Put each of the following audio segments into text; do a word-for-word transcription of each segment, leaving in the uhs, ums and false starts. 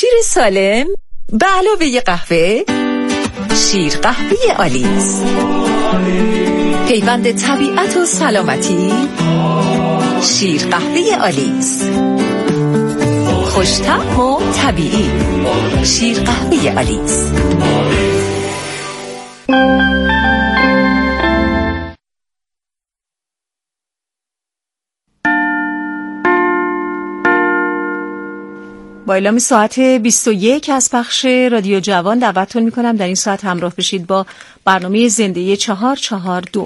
شیر سالم به علاوه قهوه، شیر قهوه آلیس، پیوند طبیعت و سلامتی. شیر قهوه آلیس، خوش‌طعم و طبیعی. شیر قهوه آلیس. با اعلام ساعت بیست و یک از پخش رادیو جوان دعوتتون میکنم در این ساعت همراه بشید با برنامه زنده چهار چهار دو.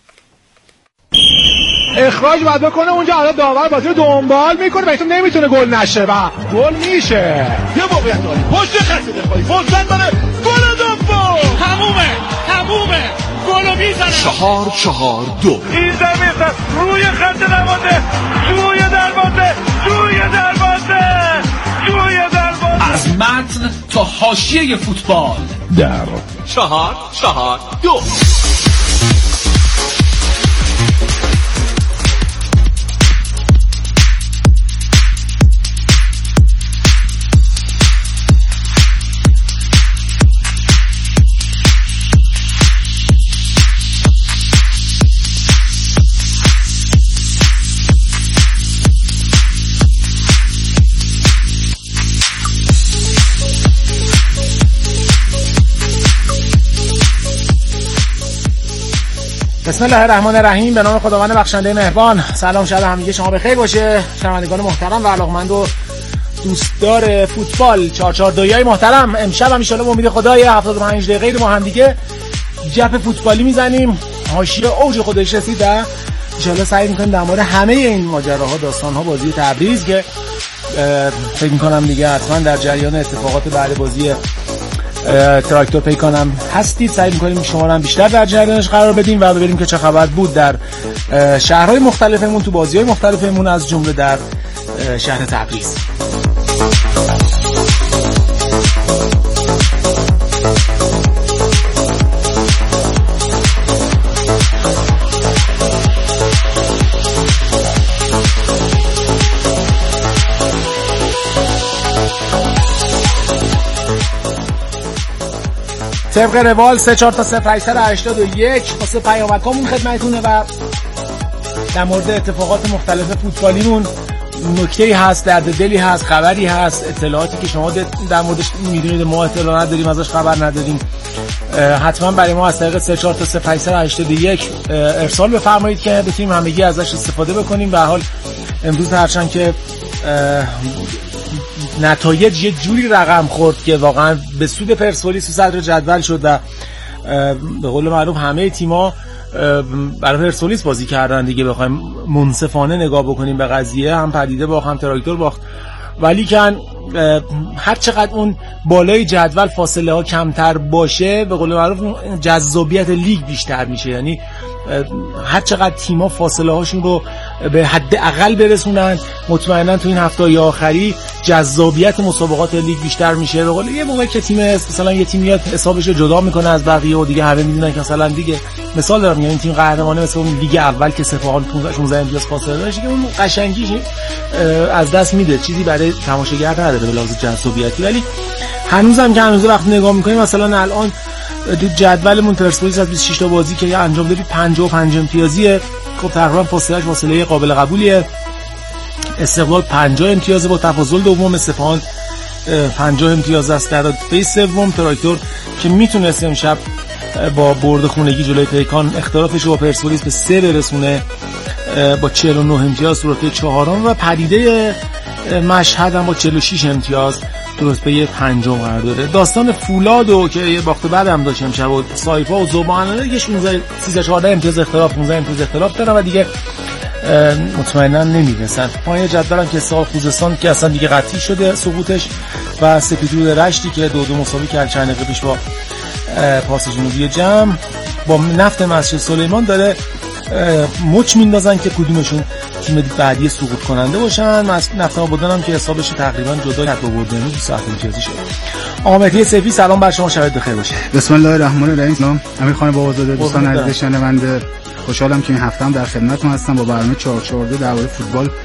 اخراج باید بکنه اونجا، حالا داور بازی رو دنبال میکنه و ایتون نمیتونه گل نشه و گل میشه. یه موقعیت داری پشت خط دفاعی فرصت داره، گل دوم تمومه تمومه گلو میزنه. چهار چهار دو. این زمین روی خط دروازه، روی دروازه، روی دروازه، روی دروازه. از متن تا حاشیه فوتبال در چهار چهار دو. بسم الله الرحمن الرحیم. به نام خداوند بخشنده مهربان. سلام، شب همگی شما بخیر باشه شنوندگان محترم و علاقمند و دوستدار فوتبال. چهار چهار دویای محترم، امشب هم ان شاء الله با امید خدای هفتاد و پنج دقیقه ما هم دیگه جپ فوتبالی میزنیم. حاشیه اوج خودش رسید. ان شاء الله سعی می‌کنیم در مورد همه این ماجراها، داستان‌ها، بازی تبریز که فکر می‌کنم دیگه حتما در جریان اتفاقات بعد بازی تراکتور پیکانم هستید، سعی می‌کنیم شما رو هم بیشتر در جریانش قرار بدیم و ببینیم که چه خبر بود در شهرهای مختلفمون، تو بازی‌های مختلفمون، از جمله در شهر تبریز. طبق روال سه چهار تا صفر هشت هشتاد و یک واسه پیامکامون خدمتتونه و در مورد اتفاقات مختلف فوتبالیمون نکته‌ای هست، درد دلی هست، خبری هست، اطلاعاتی که شما در موردش میدونید ما اطلاع نداریم، ازش خبر نداریم، حتما برای ما از طریق سه چهار تا صفر هشت هشتاد و یک ارسال بفرمایید که بتونیم همگی ازش استفاده بکنیم. به هر حال امروز هرچند که نتایج یه جوری رقم خورد که واقعا به سود پرسپولیس تو صدر جدول شد و به قول معروف همه تیم‌ها برای پرسپولیس بازی کردن دیگه. بخوایم منصفانه نگاه بکنیم به قضیه، هم پدیده باخت هم تراکتور باخت، ولی کن هر چقدر اون بالای جدول فاصله ها کمتر باشه به قول معروف جذابیت لیگ بیشتر میشه. یعنی هر چقدر تیم‌ها فاصله هاشون رو به حد اقل برسونن، مطمئنا تو این هفته‌های آخری جذابیت مسابقات لیگ بیشتر میشه. به قول یه موقع که تیم مثلا یه تیم میاد حسابش رو جدا میکنه از بقیه و دیگه همه میدونن که مثلا دیگه مثال دارم، یعنی تیم قهرمانه مثل اون لیگ اول که سپاهان پانزده امتیاز فاصله داشت که اون قشنگیش از دست میده، چیزی برای تماشاگر نداره به لحاظ جذابیتی. ولی هنوزم که هنوز وقت نگاه میکنیم مثلا الان جدولمون پرسپولیس از بیست و شش تا بازی که انجام دادی پنجاه و پنج امتیازیه. خب تقریبا فاصلهش فاصله قابل قبولیه. استقلال پنجاه امتیاز با تفاضل دوم، سپاهان پنجاه امتیاز است در رتبه سوم. تراکتور که میتونست امشب با برد خونگی جلوی پیکان اختلافش رو با پرسپولیس به سه برسونه با چهل و نه امتیاز تو رتبه چهارم و پدیده مشهد هم با چهل و شش امتیاز تو رتبه پنجم قرار داره. داستان فولادو که یه باخت بعد هم داشت امشب و سایپا و زبانه یه شانزده سیزده چهارده امتیاز اختلاف پانزده امتیاز اختلاف دارن و دیگه مطمئنا نمیرسن. پایین جدول هم که سال خوزستان که اصلا دیگه قطعی شده سقوطش و سپیدرود رشتی که دو دو مساوی کرد چند دقیقه پیش با پاس جنوبی جم با نفت مسجد سلیمان داره مچ میندازن که کدومشون تیم بعدی سقوط کننده باشن. نفت آبادان هم که حسابش تقریبا جدا کرد با برد امروز ساعت امتیازی شد. آمدی سفی سلام بر شما، شب بخیر باشه. بسم الله الرحمن الرحیم. سلام امیر خان بابازاده، دوستان عزیز شنونده، خوشحالم که این هفته هم در خدمتتون هستم با برنامه چهار چهار دو درباره فوتبال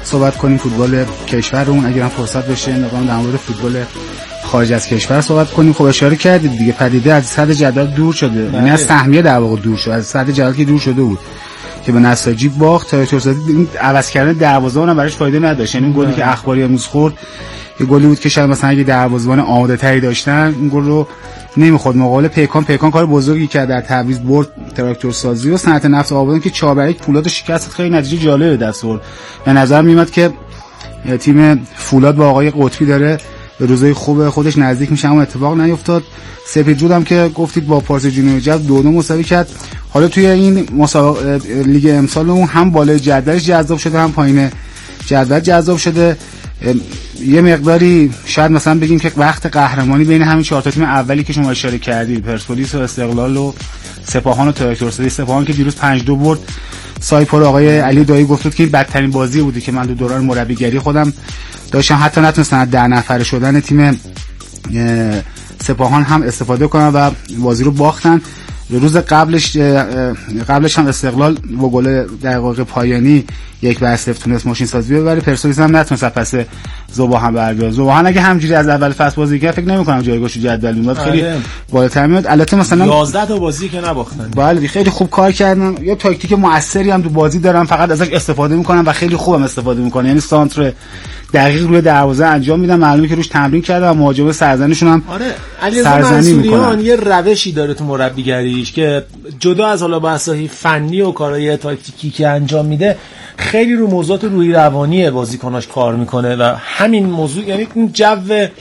صحبت کنیم، فوتبال کشورمون، اگه هم فرصت بشه نگام در مورد فوتبال خارج از کشور صحبت کنیم. خب اشاره کردید دیگه، پدیده از صدر جدول دور شده، یعنی از سهمیه در واقع دور شده، از صدر جدول که دور شده بود که به نساجی باخت. تراکتورسازی این عوض کردن دروازه‌بان هم براش فایده نداشت، یعنی گلی که اخباری امروز خورد یه گلی بود که شاید مثلا اگه دروازه‌بان آماده تری داشتن این گل رو نمیخورد. مقابل پیکان پیکان کار بزرگی کرد در تبریز، برد تراکتورسازی و صنعت نفت آبادان که چهار بر یک فولاد شکست. خیلی نتیجه جالبی دست آورد. به نظر میاد که تیم فولاد با آقای قطبی داره به روزای خوب خودش نزدیک میشه، اما اتفاق نیفتاد. سپیدرود هم که گفتید با پارس جنوبی جد دو دو مساوی کرد. حالا توی این مسابقه لیگ امسالمون هم بالای جدولش جذاب شده هم پایین جدول جذاب شده. یه مقداری شاید مثلا بگیم که وقت قهرمانی بین همین چهار تا تیم اولی که شما اشاره کردید، پرسپولیس و استقلال و سپاهان و تراکتورسازی. سپاهان که دیروز پنج دو برد، سایپور آقای علی دایی گفت که بدترین بازی بودی که من تو دوران مربیگری خودم داشتم، حتی نتونستن ده نفره شدن تیم سپاهان هم استفاده کنن و بازی رو باختن. روز قبلش قبلش هم استقلال با گل دقیقه پایانی یک بر صفر تونست ماشین سازی ببره. پرسپولیس هم نتونست پس ذوباهن بر بیاد. ذوباهن اگه همینجوری از اول فصل بازی کرد فکر نمی‌کنم جایگاهش جدول میاد، خیلی بالاتر میاد. البته مثلا یازده تا بازی که نباختن، بله خیلی خوب کار کردن، یا تاکتیک موثری هم تو بازی دارن، فقط ازش استفاده میکنن و خیلی خوبم استفاده میکنن، یعنی سانتر دقیق روی دروازه انجام میدن، معلومه که روش تمرین کردن و مهاجم سرزنیشون هم آره. علیرضا منصوریان یه روشی داره تو مربیگریش که جدا از حالا بحث‌های فنی و کارهای تاکتیکی که انجام میده، خیلی رو موضوعات روحی روانی بازیکناش کار میکنه و همین موضوع، یعنی این جو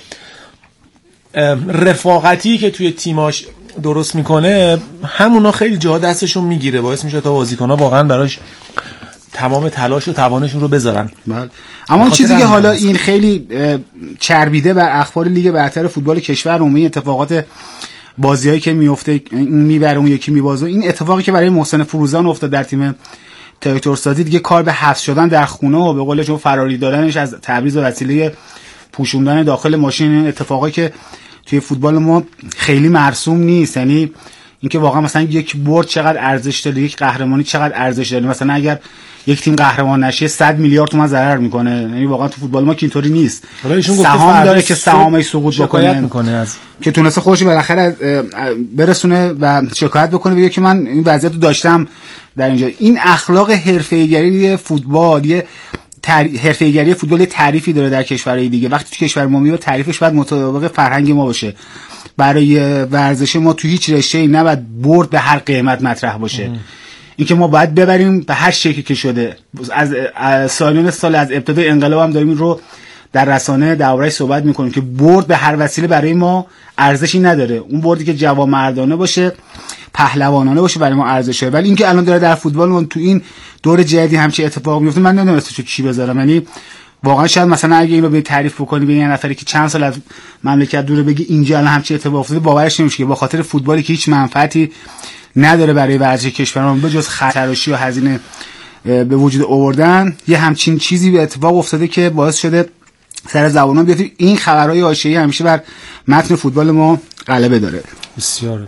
رفاقتی که توی تیماش درست میکنه، همونا خیلی جا دستشون میگیره، باعث میشه تا بازیکن‌ها واقعا براش تمام تلاش و توانشون رو بذارن. بله. اما چیزی که حالا این خیلی چربیده بر اخبار لیگ برتر فوتبال کشور، عمومی اتفاقات بازیایی که میفته، این میبره اون یکی میبازه، این اتفاقی که برای محسن فروزان افتاد در تیم تراکتورسازی دیگه کار به حبس شدن در خونه و به قول شما فراری دادنش از تبریز و وسیله پوشوندن داخل ماشین، اتفاقی که توی فوتبال ما خیلی مرسوم نیست. یعنی اینکه واقعا مثلا یک برد چقدر ارزش داره، یک قهرمانی چقدر ارزش داره. مثلا اگر یک تیم قهرمان نشه صد میلیارد تومان ضرر میکنه، یعنی واقعا تو فوتبال ما که اینطوری نیست. سهام داره که سهامش سقوط بکنه، میکنه از که تونسته خودش بالاخره برسونه و شکایت بکنه بگه که من این وضعیت رو داشتم در اینجا. این اخلاق حرفه‌ایگری فوتبال، یه حرفه‌ایگری فوتبال تعریفی داره در کشورهای دیگه. وقتی تو کشور ما میاد تعریفش باید مطابق فرهنگ ما باشه. برای ورزش ما تو هیچ رشته‌ای نباید برد به هر قیمت مطرح باشه. اینکه ما باید ببریم به هر شکلی که شده. از, از سالین سال از ابتدای انقلاب هم داریم این رو در رسانه درباره‌اش صحبت میکنیم که برد به هر وسیله برای ما ارزشی نداره. اون بردی که جوانمردانه باشه، پهلوانانه باشه، برای ما ارزش داره. ولی اینکه الان داره در فوتبال ما تو این دور جدید همچین اتفاق میفته، من نمیدونم اسمش چی بذارم. یعنی واقعا شاید مثلا اگه اینو به تعریف بکنی به یه نفری که چند سال از مملکت دوره بگی اینجا الان همچین اتفاق افتاده، باورش نمیشه که با خاطر فوتبالی که هیچ منفعتی نداره برای ورزش کشورمون به جز خطرشی و هزینه به وجود آوردن، یه همچین چیزی به اتفاق افتاده که باعث شده سر زبانان بیاد. این خبرهای حاشیه‌ای همیشه بر متن فوتبال ما غلبه داره. بسیار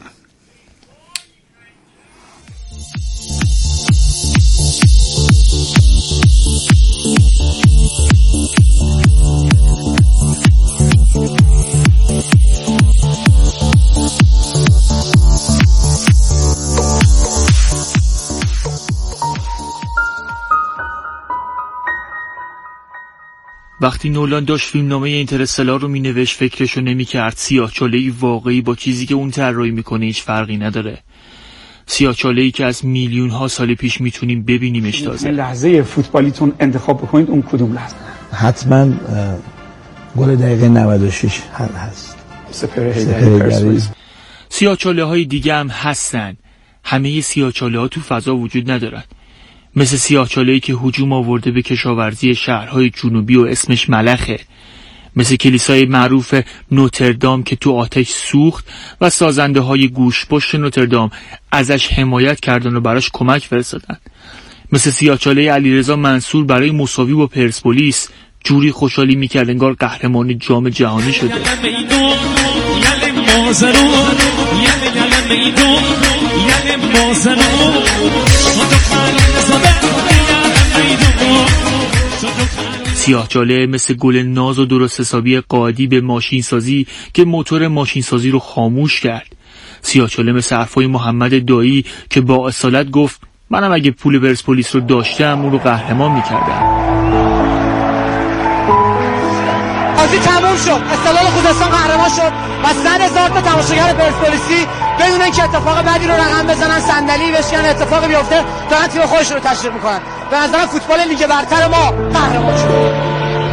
وقتی نولان داشت فیلمنامه اینترستلار رو مینوشت فکرشو نمی‌کرد سیاه‌چاله‌ای واقعی با چیزی که اون طراحی میکنه هیچ فرقی نداره. سیاه‌چاله‌ای که از میلیون ها سال پیش میتونیم ببینیمش تازه. لحظه فوتبالیتون انتخاب بکنید اون کدوم لحظه؟ حتما گل دقیقه نود و شش هست. سپر هیدری. سیاه‌چاله‌های دیگه هم هستن. همه سیاه‌چاله‌ها تو فضا وجود ندارن. مثل سیاه‌چاله‌ای که هجوم آورده به کشاورزی شهرهای جنوبی و اسمش ملخه. مثل کلیسای معروف نوتردام که تو آتش سوخت و سازنده های گوشپشت نوتردام ازش حمایت کردن و براش کمک فرستادن. مثل سیاه‌چاله علیرضا منصور برای مساوی با پرسپولیس جوری خوشحالی میکرد انگار قهرمان جام جهانی شده. سیاه‌چاله مثل گل ناز و درست حسابی قائدی به ماشین سازی که موتور ماشین سازی رو خاموش کرد. سیاه‌چاله مثل حرفای محمد دایی که با اصالت گفت منم اگه پول پرسپولیس رو داشتم اون رو قهرمان می‌کردم. بازی تموم شد. استقلال خوزستان قهرمان شد و صد هزار تا تماشاگر پرسپولیسی بدون اینکه اتفاق بدی رو رقم بزنن صندلی بشکنن اتفاقی بیفته دارن تیم خودش رو تشویق میکنن. به نظر فوتبال لیگ برتر ما قهرمان شد.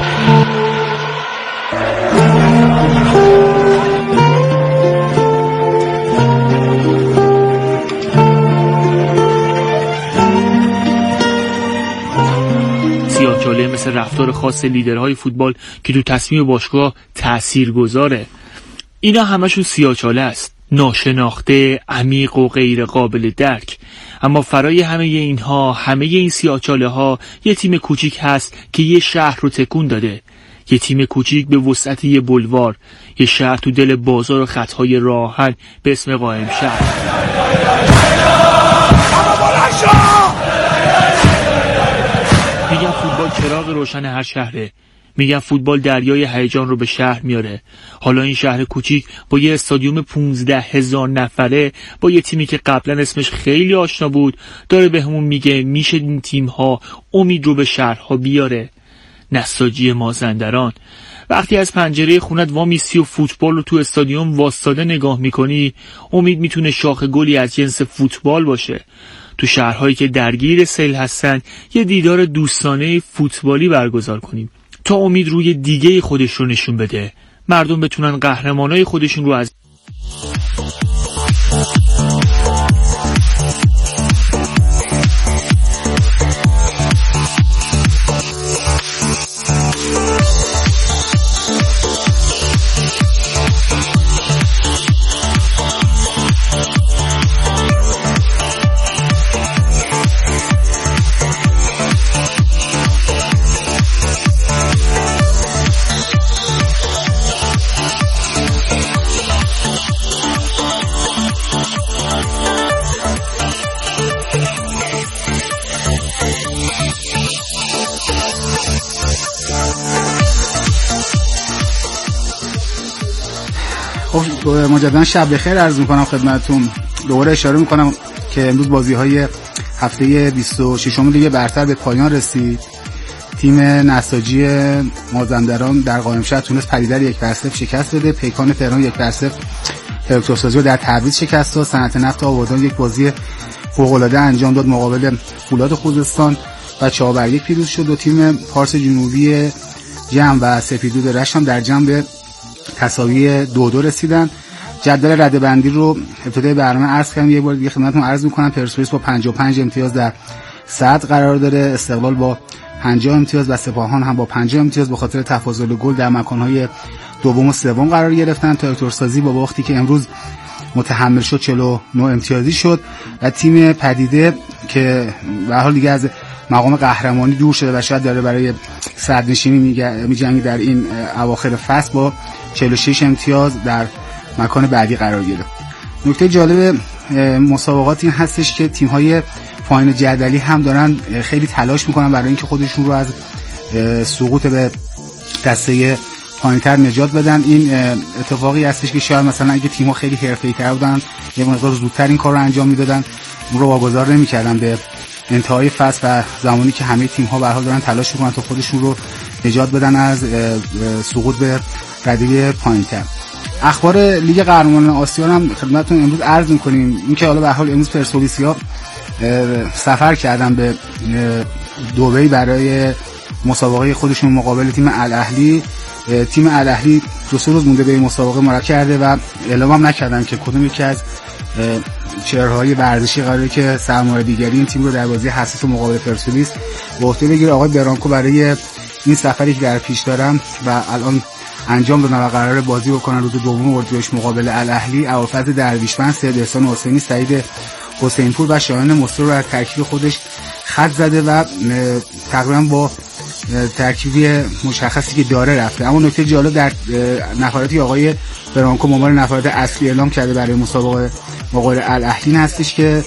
سیاه‌چاله مثل رفتار خاص لیدرهای فوتبال که تو تصمیم باشگاه تأثیر گذاره. اینا همشون سیاه‌چاله است، ناشناخته، عمیق و غیر قابل درک. اما فرای همه اینها، همه این سیاه‌چاله ها یه تیم کوچیک هست که یه شهر رو تکون داده. یه تیم کوچیک به وسعت یه بلوار، یه شهر تو دل بازار و خطهای راهن به اسم قائمشهر. میگن فوتبال چراغ روشن هر شهره. میگن فوتبال دریای هیجان رو به شهر میاره. حالا این شهر کوچیک با یه استادیوم پونزده هزار نفره، با یه تیمی که قبلا اسمش خیلی آشنا بود، داره به همون میگه میشه این تیم‌ها امید رو به شهرها بیاره. نساجی مازندران. وقتی از پنجره خونت وامیستی و فوتبال رو تو استادیوم واسطاده نگاه میکنی، امید میتونه شاخ گلی از جنس فوتبال باشه. تو شهرهایی که درگیر سیل هستن یه دیدار دوستانه فوتبالی برگزار کنیم تا امید روی دیگه خودش رو نشون بده، مردم بتونن قهرمانای خودشون رو از خب مجددا شب بخیر عرض میکنم خدمتتون. دوباره اشاره میکنم که امروز بازی های هفته بیست و ششم لیگ برتر به پایان رسید. تیم نساجی مازندران در قائمشهر تونست پدیده یک بر صفر شکست بده. پیکان تهران یک بر صفر تراکتورسازی رو در تبریز شکست داد. صنعت نفت آبادان یک بازی فوق العاده انجام داد مقابل فولاد خوزستان و چهار بر یک پیروز شد. و تیم پارس جنوبی جم و سپیدود رشت هم در جم به تساوی دو دو رسیدن. جدول رده‌بندی رو ابتدای برنامه عرض کردم، یه بار دیگه خدمتتون عرض می‌کنم. پرسپولیس با پنجاه و پنج امتیاز در صدر قرار داره، استقلال با پنجاه امتیاز و سپاهان هم با پنجاه امتیاز به خاطر تفاضل گل در مکان‌های دوم و سوم قرار گرفتن. تراکتورسازی با وقتی که امروز متحمل شد چهل و نه امتیازی شد و تیم پدیده که به هر حال دیگه از مقام قهرمانی دور شده و شاید داره برای صدرنشینی می‌جنگه در این اواخر فصل با چهل و شش امتیاز در مکان بعدی قرار گرفت. نکته جالب مسابقات این هستش که تیم‌های پایین جدولی هم دارن خیلی تلاش میکنن برای اینکه خودشون رو از سقوط به دسته پایین‌تر نجات بدن. این اتفاقی هستش که شاید مثلا اگه تیم‌ها خیلی حرفه‌ای‌تر بودن یه مقدار زودتر این کار رو انجام میدادن، اون رو واگذار نمی‌کردن به انتهای فصل و زمانی که همه تیم‌ها به هر حال دارن تلاش میکنن تا خودشون رو نجات بدن از سقوط به رده پایین‌تر. اخبار لیگ قهرمانان آسیا هم خدمتتون امروز عرض می‌کنیم. اینکه حالا به هر حال امروز پرسپولیسیا سفر کردن به دبی برای مسابقه خودشون مقابل تیم الاهلی. تیم الاهلی دو سه روز مونده به این مسابقه مراجعه کرده و اعلام هم نکردن که کدوم یکی از چهره‌های ورزشی قراره که سرمایه‌گذاری این تیم رو در بازی حساس مقابل پرسپولیس به عهده بگیره. آقای برانکو برای این سفری که در پیش دارن و الان انجام دادن و قراره بازی بکنن روز دوم اردیبهشت مقابل الاهلی، ابوالفضل درویشمند، سید احسان حسینی، سعید حسینپور و شایان مصری رو از ترکیب خودش خط زده و تقریبا با ترکیبی مشخصی که داره رفته. اما نکته جالب در نفراتی آقای برانکو مامان نفرات اصلی اعلام کرده برای مسابقه مقابل الاهلی هستش که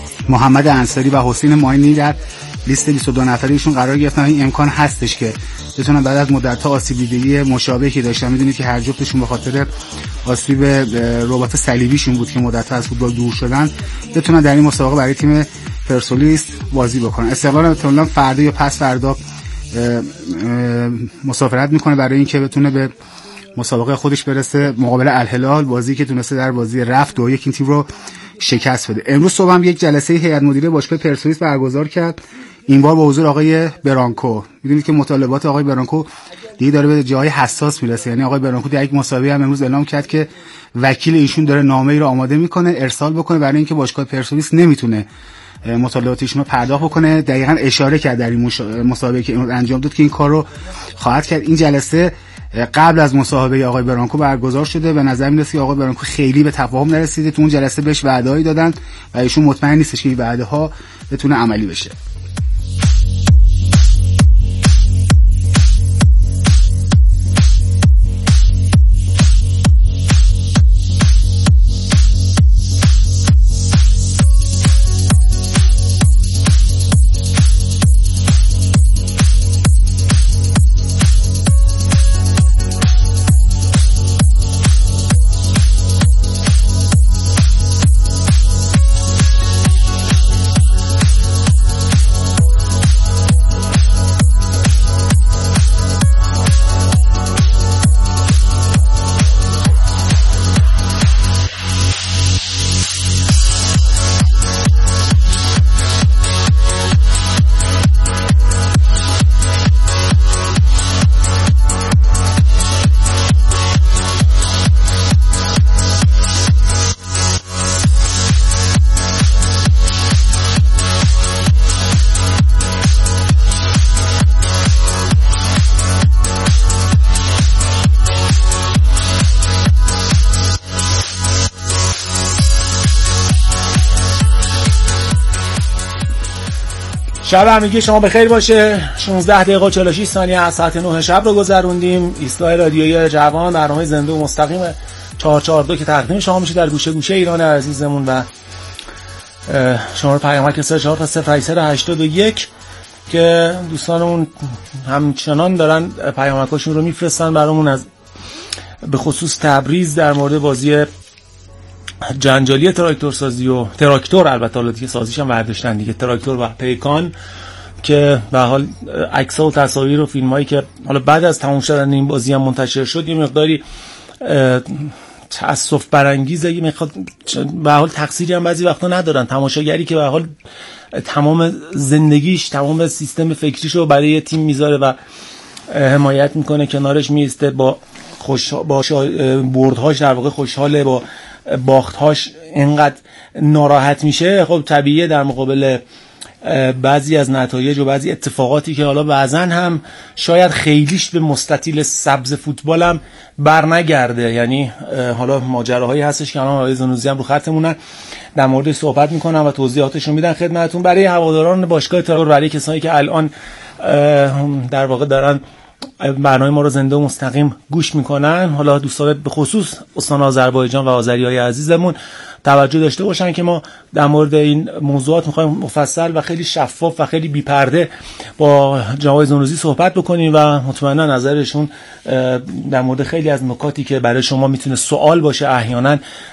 محمد انصاری و حسین معینی در لیست بیست و دو نفریشون قرار گرفتن. این امکان هستش که بتونن بعد از مدت‌ها آسیب دیدگی مشابهی که داشتن، میدونید که هر جفتشون به خاطر آسیب رباط صلیبیشون بود که مدت‌ها از فوتبال دور شدن، بتونن در این مسابقه برای تیم پرسپولیس بازی بکنن. استقلال احتمالاً فردا یا پس فردا مسافرت میکنه برای اینکه بتونه به مسابقه خودش برسه مقابل الهلال، بازی که تونسته در بازی رفت دو یک این تیم رو شکست بده. امروز صبح هم یک جلسه هیئت مدیره باشگاه پرسپولیس برگزار کرد، این بار با حضور آقای برانکو. میدونید که مطالبات آقای برانکو دیگه داره به جای حساس میرسه. یعنی آقای برانکو در یک مسابقه هم امروز اعلام کرد که وکیل ایشون داره نامه‌ای رو آماده میکنه ارسال بکنه برای اینکه باشگاه پرسپولیس نمیتونه مطالباتشون رو پرداخت بکنه. دقیقاً اشاره کرد در این مسابقه که انجام داد که این کار رو خواهد کرد. این جلسه قبل از مصاحبه آقای برانکو برگزار شده. به نظر میاد که آقای برانکو خیلی به تفاهم نرسیده. تو اون جلسه بهش وعده‌ای دادن و ایشون مطمئن نیستش که این وعده‌ها بتونه عملی بشه. شب همگی شما بخیر باشه. شانزده دقیقه و چهل و شش ثانیه از ساعت نه شب رو گذروندیم. ایستگاه رادیویی جوان، برنامه زنده و مستقیم چهار چهار دو که تقدیم شما میشه در گوشه گوشه ایران عزیزمون و شماره پیامک صفر چهار صفر هشتاد و یک که دوستانمون همچنان دارن پیامکاشون رو میفرستن برامون، از به خصوص تبریز در مورد بازی جنجالی تراکتور سازی و تراکتور، البته حالا دیگه سازیش هم برداشتن دیگه، تراکتور و پیکان، که به حال عکس‌ها و تصاویر و فیلمایی که حالا بعد از تموم شدن این بازی هم منتشر شد یه مقداری تأسف برانگیزه. یه میخواد به حال تقصیری هم بعضی وقتا ندارن تماشاگری که به حال تمام زندگیش، تمام سیستم فکریشو برای تیم میذاره و حمایت میکنه، کنارش میسته، با خوش با بردهاش در واقع خوشحاله، با باختهاش اینقدر ناراحت میشه. خب طبیعیه در مقابل بعضی از نتایج و بعضی اتفاقاتی که حالا بعضا هم شاید خیلیش به مستطیل سبز فوتبال هم بر نگرده. یعنی حالا ماجراهایی هستش که الان آقای زنوزی هم رو خطمونن، در مورد صحبت میکنن و توضیحاتشون میدن خدمتتون. برای هواداران باشگاه تراکتور، برای کسانی که الان در واقع دارن برنامه ما رو زنده و مستقیم گوش میکنن، حالا دوستان به خصوص استان آذربایجان و آذریای عزیزمون توجه داشته باشن که ما در مورد این موضوعات میخوایم مفصل و خیلی شفاف و خیلی بی‌پرده با جناب زنوزی صحبت بکنیم و مطمئنا نظرشون در مورد خیلی از نکاتی که برای شما میتونه سوال باشه، احیانا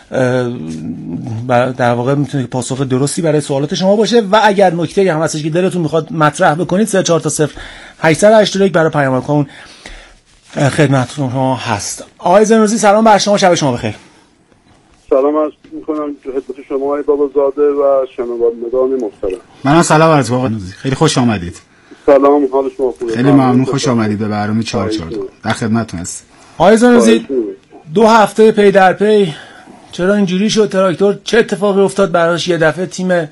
در واقع میتونه پاسخ درستی برای سوالات شما باشه و اگر نکته‌ای هم هستش که دلتون میخواد مطرح بکنید صفر چهار صفر هشت هشت یک برای پیامکمون خدمتتون شما هست. آقای زنوزی سلام بر شما، شب شما بخیر. سلام عرض می‌کنم خدمت شما آقای بابازاده و شنوندگان محترم. منم سلام عرض می‌کنم آقای زنوزی، خیلی خوش آمدید. سلام، حال شما خوبه؟ خیلی ممنون، خوش آمدید به برنامه چهار چهار دو. در خدمتتون هستم. آقای زنوزی دو هفته پی در پی چرا اینجوری شد؟ تراکتور چه اتفاقی افتاد براش؟ یه دفعه تیم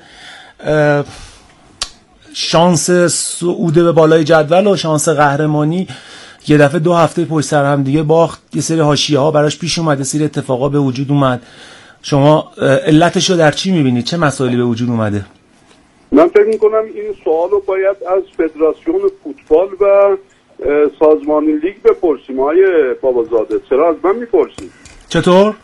شانس صعود به بالای جدول و شانس قهرمانی یه دفعه دو هفته پشت سر هم دیگه باخت، یه سری حاشیه‌ها براش پیش اومد، یه سری اتفاقا به وجود اومد. شما علتش رو در چی می‌بینید؟ چه مسائلی به وجود اومده؟ من فکر می‌کنم این سوال رو باید از فدراسیون فوتبال و سازمان لیگ بپرسیم. آقای بابازاده چرا از من می‌پرسید؟ چطور؟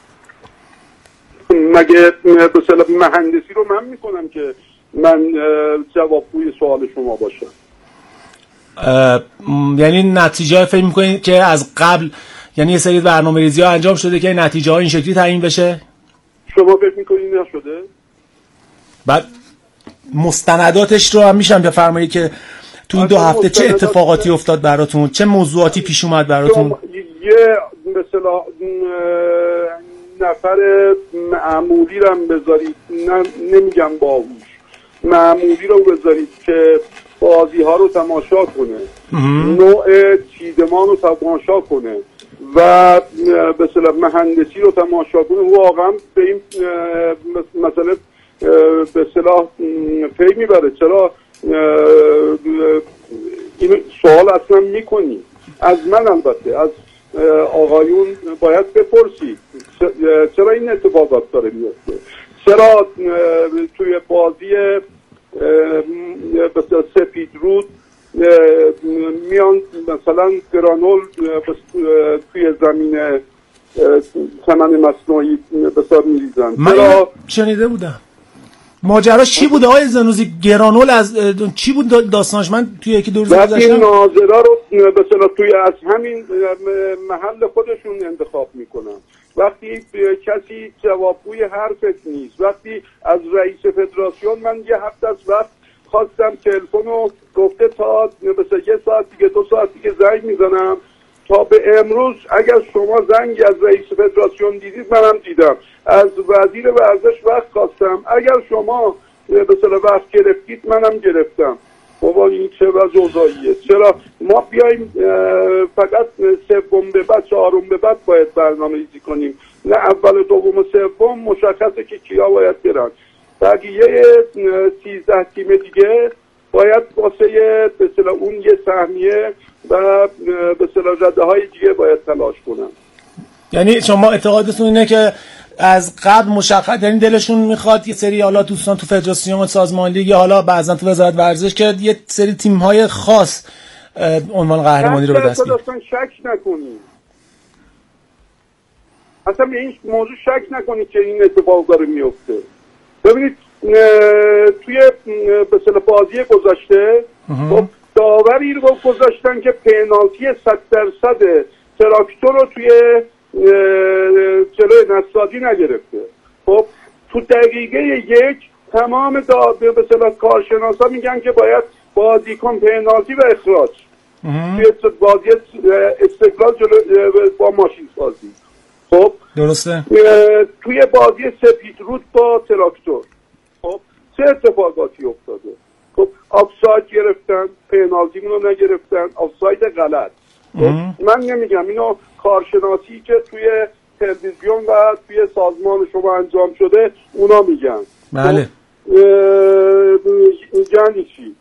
مگه مثلا مهندسی رو من می‌کنم که من جوابگوی سوال شما باشم؟ یعنی نتیجه فکر می‌کنید که از قبل یعنی یه سری برنامه‌ریزی‌ها انجام شده که نتیجه‌ها این شکلی تعیین بشه؟ شما فکر می‌کنید نشده؟ بعد مستنداتش رو هم میشم بفرمایید که تو این دو هفته چه اتفاقاتی افتاد براتون، چه موضوعاتی پیش اومد براتون؟ یه مثلا نفر معمولی رو هم بذارید، نه نمیگم باهوش، معمولی رو بذارید که بازی ها رو تماشا کنه، نوع چیدمان رو تماشا کنه و مثلا مهندسی رو تماشا کنه، واقعا به این مثلا به اصطلاح پی میبره. چرا این سوال اصلا میکنی؟ از من البته از آقایون باید بپرسید چرا این اتفاقات داره میفته، چرا توی بازی مثلا سپید رود میان مثلا گرانول توی زمین سمن مصنوعی بسار میریزن. من شنیده بودم ماجراش چی بود آقای زنوزی؟ گرانول از چی بود داستانش؟ من توی یکی دو روز گذشته این ناظرا رو مثلا توی از همین محل خودشون انتخاب میکنن. وقتی کسی جوابگوی حرفت نیست، وقتی از رئیس فدراسیون من یه هفته از وقت خواستم تلفن رو گفته تا مثلا یه ساعت دیگه دو ساعت دیگه زنگ میزنم، تا به امروز اگر شما زنگ از رئیس فدراسیون دیدید منم دیدم، از وزیر ورزش وقت خواستم، اگر شما مثلا وقت گرفتید منم گرفتم. بابا این چه وضع اوضاعیه؟ چرا ما بیایم فقط سوم به بعد چهارم به بعد باید برنامه‌ریزی کنیم؟ نه اول دوم و سوم مشخصه که کیا باید برن، بقیه سیزده تیم دیگه باید واسه به اصطلاح اون یه سهمیه و به اصطلاح رده‌های دیگه باید تلاش کنن. یعنی شما اعتقادتون اینه که از قبل مشخص، یعنی دلشون میخواد یه سری حالا دوستان تو فدراسیون و سازمان لیگ یا حالا بعضا تو وزارت ورزش که یه سری تیم‌های خاص عنوان قهرمانی رو به دست بیارن. اصلا شک نکنید، اصلا به این موضوع شک نکنید که این اتفاق داره میفته. ببینید توی به اصطلاح بازی گذشته خب داوری رو گذاشتن که پنالتی صد درصد تراکتور رو توی جلوی نساجی نگرفته. خب تو دقیقه یک تمام دا به اصطلاح کارشناسا میگن که باید بازیکن پنالتی و اخراج توی بازی استقلال جلو با ماشین سازی. خب درسته. توی بازی سپید رود با تراکتور خب چه اتفاقاتی افتاده؟ خب آفساید گرفتن، پنالتی رو نگرفتن، آفساید غلط. خب من نمیگم، اینو کارشناسی که توی تلویزیون و توی سازمان شما انجام شده اونا میگن. بله. یعنی چی؟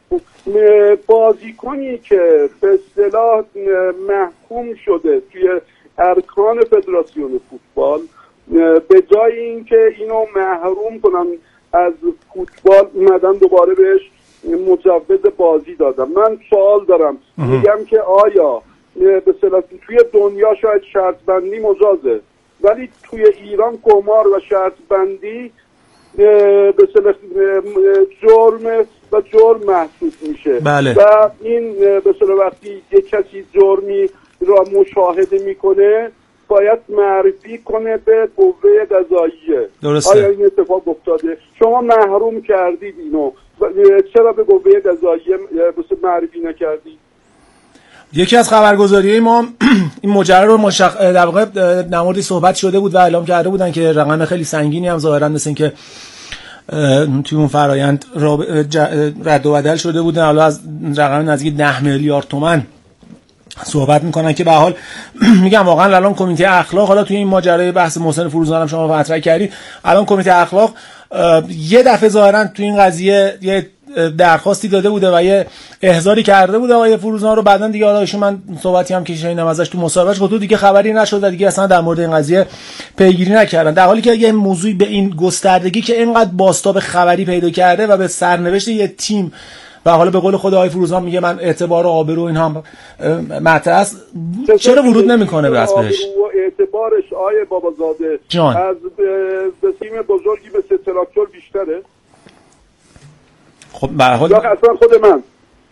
بازیکنی که به اصطلاح محکوم شده توی ارکان فدراسیون فوتبال، به جای اینکه اینو محروم کنن از فوتبال اومدن دوباره بهش مجوز بازی دادن. من سوال دارم میگم که آیا به اصطلاح توی دنیا شاید شرط بندی مجازه، ولی توی ایران قمار و شرط بندی به اصطلاح جرم و جرم محسوب میشه. بله. و این به اصطلاح وقتی یک کسی جرمی را مشاهده میکنه باید معرفی کنه به قوه قضاییه. درسته. آیا این اتفاق افتاده؟ شما محروم کردید اینو، چرا به قوه قضاییه معرفی نکردید؟ یکی از خبرگزاری‌های ما این ماجرا رو مشخ... در واقع نمادی صحبت شده بود و اعلام کرده بودن که رقم خیلی سنگینی هم ظاهرا مثل این که توی اون فرایند رد و بدل شده بودن، حالا از رقم نزدیک ده میلیارد تومان صحبت میکنن که به حال میگم واقعا الان کمیته اخلاق، حالا توی این ماجرای بحث محسن فروزان هم شما مطرح کردید، الان کمیته اخلاق یه دفعه ظاهرا توی این قضیه یه درخواستی داده بوده و یه احضاری کرده بوده آقای فروزان رو، بعدن دیگه حالا ایشون من صحبتی هم که شنیدم ازش تو مصاحبهش گفت دیگه خبری نشد و دیگه اصلا در مورد این قضیه پیگیری نکردن، در حالی که یه موضوعی به این گستردگی که اینقدر بازتاب خبری پیدا کرده و به سرنوشت یه تیم و حالا به قول خود آقای فروزان میگه من اعتبار و آبرو این هم مطرح است، چرا ورود نمیکنه بس بهش؟ اعتبارش آیه بابازاده جان. از به تیم بزرگی مثل تراکتور بیشتره؟ خب به هر حال یا اصلا خود من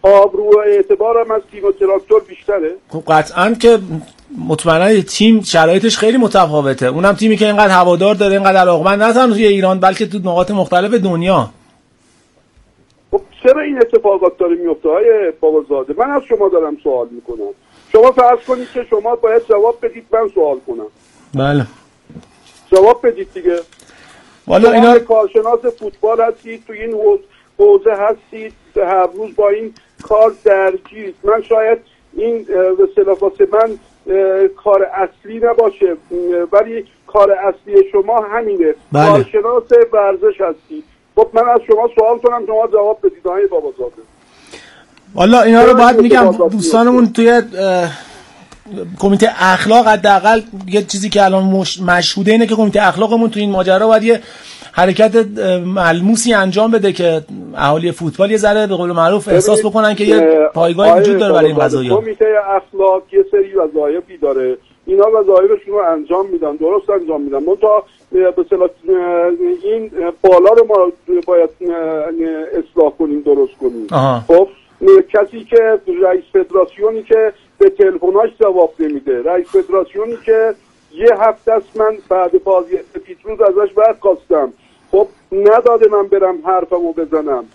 آبرو و اعتبارم از تیم و تراکتور بیشتره. خب قطعاً که مطمئنا تیم شرایطش خیلی متفاوته، اونم تیمی که اینقدر هوادار داره، اینقدر علاقمند، نه تنها توی ایران بلکه تو نقاط مختلف دنیا. خب چرا این اتفاقات داره میفته های بابازاده؟ من از شما دارم سوال میکنم. شما فرض کنید که شما باید جواب بدید، من سوال کنم. بله جواب بدید دیگه. والا اینا کارشناس فوتبال هستید، تو این حوزه هستید، هر روز با این کار درگیرید. من شاید این به اصطلاح واسه من کار اصلی نباشه، ولی کار اصلی شما همینه. بله. کارشناس ورزش هستید. خب من از شما سوال کنم، شما جواب بدید آقای بابازاده. والا اینا رو باید میگم دوستانمون توی کمیته اخلاق حداقل یه چیزی که الان مش... مشهوده اینه که کمیته اخلاقمون تو این ماجرا باید یه حرکت ملموسی انجام بده که اهالی فوتبال یه ذره به قول معروف احساس بکنن که یه پایگاهی وجود داره برای این قضايا. کمیته اخلاق یه سری وظایفی داره، اینا وظایفشون رو انجام میدن، درست انجام میدن. ما تا به اصطلاح این بالا رو ما باید اصلاح کنیم، درست کنیم. خب کسی که رئیس فدراسیونی که به تلفناش جواب نمیده، رئیس فدراسیونی که یه هفته است من بعد بازی پیتروز ازش بعد خواستم، خب نداده من برم حرفمو بزنم،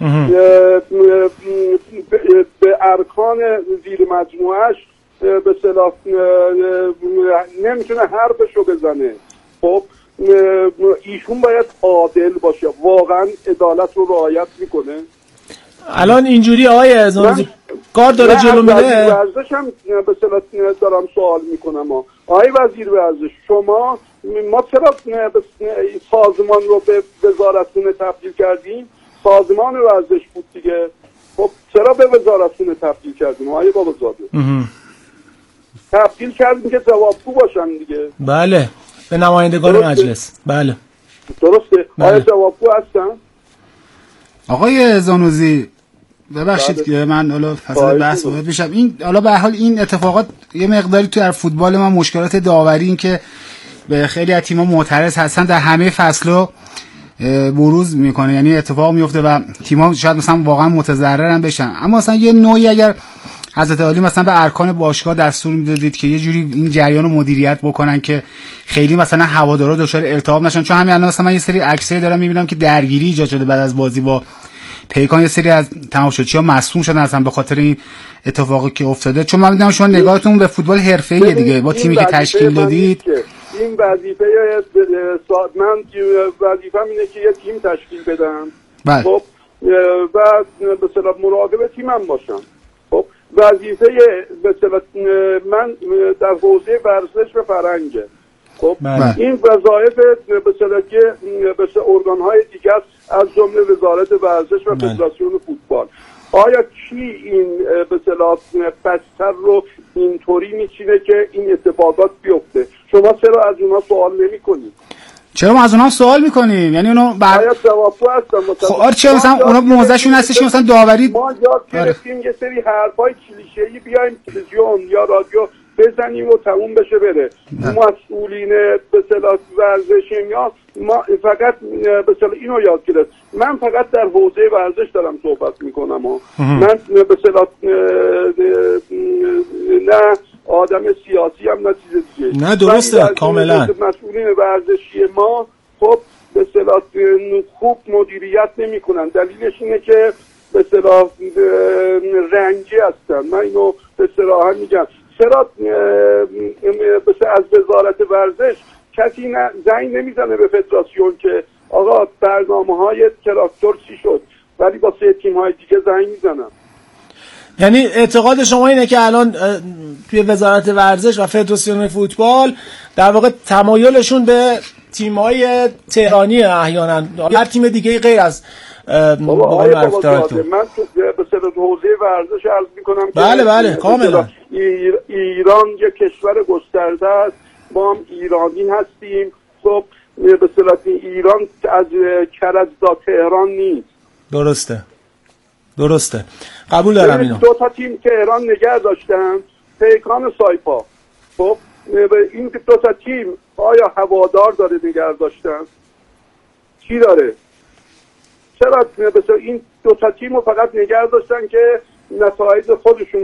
به ارکان زیر مجموعش به اصطلاح نمیتونه حرفشو بزنه. خب ایشون باید عادل باشه، واقعا عدالت رو رعایت میکنه. الان اینجوری آقای زنوزی کار داره جلو میره. ورزش هم به اصطلاح دارم سوال میکنم. آقای وزیر ورزش، شما ما چرا سازمان رو به وزارتخونه تبدیل کردیم؟ سازمان ورزش بود دیگه. خب چرا به وزارتخونه تبدیل کردیم آقای بابازاده؟ تبدیل کردیم که جوابگو باشن دیگه. بله، به نمایندگان مجلس. بله درسته. بله. آیا جوابگو هستن؟ آقای زانوزی ببخشید که من حالا فصل بحث وارد بشم. این حالا به هر حال این اتفاقات یه مقداری تو در فوتبال ما مشکلات داوری، این که به خیلی از تیم‌ها معترض هستن در همه فصل‌ها بروز میکنه، یعنی اتفاق میفته و تیم‌ها شاید مثلا واقعا متضررن بشن. اما مثلا یه نوعی اگر حضرت عالی مثلا به ارکان باشگاه دستور میدادید که یه جوری این جریان رو مدیریت بکنن که خیلی مثلا هوادارا دچار التهاب نشن، چون همین الان مثلا من یه سری عکسای دارم میبینم که درگیری ایجاد شده بعد از بازی با پیکان، یه سری از تماشاگرها مصدوم شدن اصلا به خاطر این اتفاقی که افتاده. چون من میدونم شما نگاهتون به فوتبال حرفه‌ایه دیگه، با تیمی که تشکیل دادید. این وظیفه من وظیفه‌م اینه که یه تیم تشکیل بدم. خب و به اصطلاح مراقب تیمم باشم. خب وظیفه به اصطلاح من در حوزه ورزش و فرهنگه. خب این وظایف به اصطلاح که به ارگان‌های دیگه از جمله وزارت ورزش و فدراسیون فوتبال. آیا کی این به اصطلاح بستر رو اینطوری میچینه که این اتفاقات بیفته؟ شما چرا از اونها سوال نمی‌کنید؟ چرا ما از اونها سوال می‌کنیم؟ یعنی اونها بر آیا جوابگو هستن؟ خب آره چرا مثلا اونا موضعشون هستش که مثلا داوری ما یاد گرفتیم یه سری حرفای کلیشه‌ای بیایم تلویزیون یا رادیو بزنیم و تموم بشه بره. مسئولین به اصطلاح ورزشی یا ما فقط به اصطلاح اینو یاد گرفت. من فقط در حوزه ورزش دارم صحبت میکنم و من به اصطلاح نه آدم سیاسی هم نه چیز دیگه. نه درسته کاملا. مسئولین ورزشی ما خب به اصطلاح خوب مدیریت نمیکنن. دلیلش اینه که به اصطلاح رنگی هستن. من اینو به اصطلاح میگم. چرا از وزارت ورزش کسی زنگ نمیزنه به فدراسیون که آقا برنامه‌های تراکتور چی شد، ولی با سه تیم‌های دیگه زنگ میزنن؟ یعنی اعتقاد شما اینه که الان توی وزارت ورزش و فدراسیون فوتبال در واقع تمایلشون به تیم‌های تهرانی احیانا، هر تیم دیگه غیر از بابا تراکتور. من به صورت حوزه ورزش عرض می‌کنم که بله بله کاملا ایران یک کشور گسترده است، ما هم ایرانی هستیم. خب به اصطلاح ایران از کرج تا تهران نیست. درسته درسته قبول دارم اینو. دو تا تیم تهران نگه داشتن، پیکان سایپا. خب این دو تا تیم آیا هوادار داره نگه داشتن؟ کی داره؟ چرا مثلا این دو تا تیم رو فقط نگه داشتن که نتایج خودشون